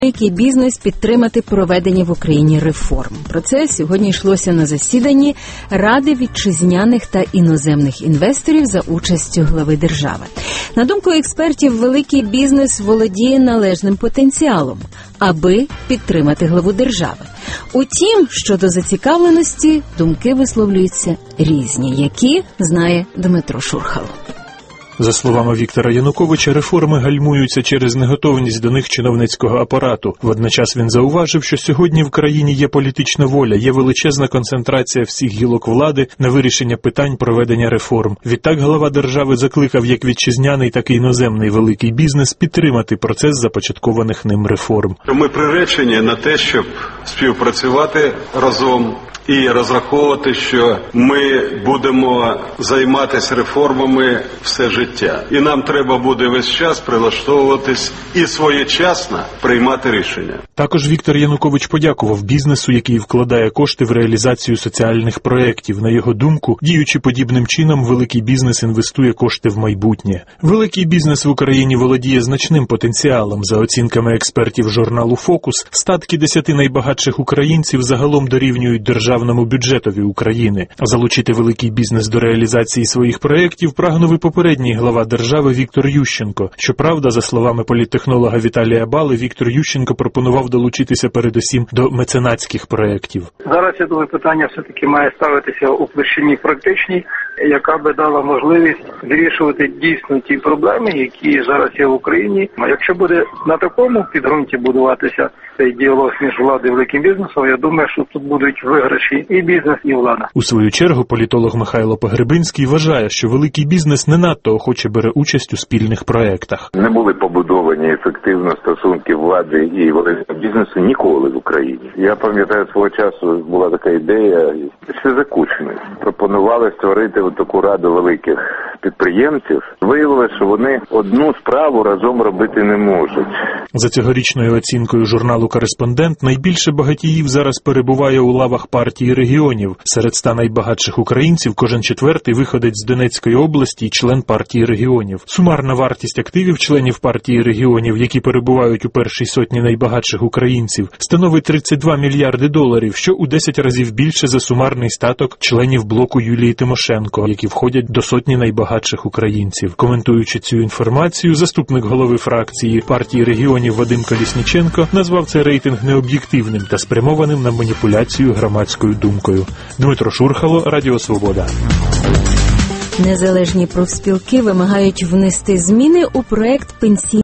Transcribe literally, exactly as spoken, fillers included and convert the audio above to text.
Великий бізнес підтримати проведення в Україні реформ. Про це сьогодні йшлося на засіданні Ради вітчизняних та іноземних інвесторів за участю глави держави. На думку експертів, великий бізнес володіє належним потенціалом, аби підтримати главу держави. Утім, щодо зацікавленості, думки висловлюються різні, які знає Дмитро Шурхало. За словами Віктора Януковича, реформи гальмуються через неготовність до них чиновницького апарату. Водночас він зауважив, що сьогодні в країні є політична воля, є величезна концентрація всіх гілок влади на вирішення питань проведення реформ. Відтак глава держави закликав як вітчизняний, так і іноземний великий бізнес підтримати процес започаткованих ним реформ. Ми приречені на те, щоб співпрацювати разом і розраховувати, що ми будемо займатися реформами все життя. І нам треба буде весь час прилаштовуватись і своєчасно приймати рішення. Також Віктор Янукович подякував бізнесу, який вкладає кошти в реалізацію соціальних проєктів. На його думку, діючи подібним чином, великий бізнес інвестує кошти в майбутнє. Великий бізнес в Україні володіє значним потенціалом. За оцінками експертів журналу «Фокус», статки десяти найбагатших українців загалом дорівнюють державному бюджетові України. Залучити великий бізнес до реалізації своїх проєктів прагнув і попередній глава держави Віктор Ющенко. Щоправда, за словами політтехнолога Віталія Бали, Віктор Ющенко пропонував долучитися передусім до меценатських проєктів. Зараз, я думаю, питання все-таки має ставитися у площині практичній, яка би дала можливість вирішувати дійсно ті проблеми, які зараз є в Україні. А якщо буде на такому підґрунті будуватися цей діалог між владою і великим бізнесом, я думаю, що тут будуть виграші і бізнес, і влада. У свою чергу політолог Михайло Погребинський вважає, що великий бізнес не надто охоче бере участь у спільних проєктах. Не були побудовані ефективно стосунки влади і великого бізнесу ніколи в Україні. Я пам'ятаю, свого часу була така ідея, ще за Кучми. Пропонували створити таку раду великих підприємців. Виявилося, що вони одну справу разом робити не можуть. За цьогорічною оцінкою журналу «Кореспондент», найбільше багатіїв зараз перебуває у лавах партії регіонів. Серед ста найбагатших українців кожен четвертий виходець з Донецької області і член партії регіонів. Сумарна вартість активів членів партії регіонів, які перебувають у першій сотні найбагатших українців, становить тридцять два мільярди доларів, що у десять разів більше за сумарний статок членів блоку Юлії Тимошенко, які входять до сотні найбагатших українців. Коментуючи цю інформацію, заступник голови фракції партії регіонів Вадим Колісніченко назвав цей рейтинг необ'єктивним та спрямованим на маніпуляцію громадською думкою. Дмитро Шурхало, Радіо Свобода. Незалежні профспілки вимагають внести зміни у проект пенсійної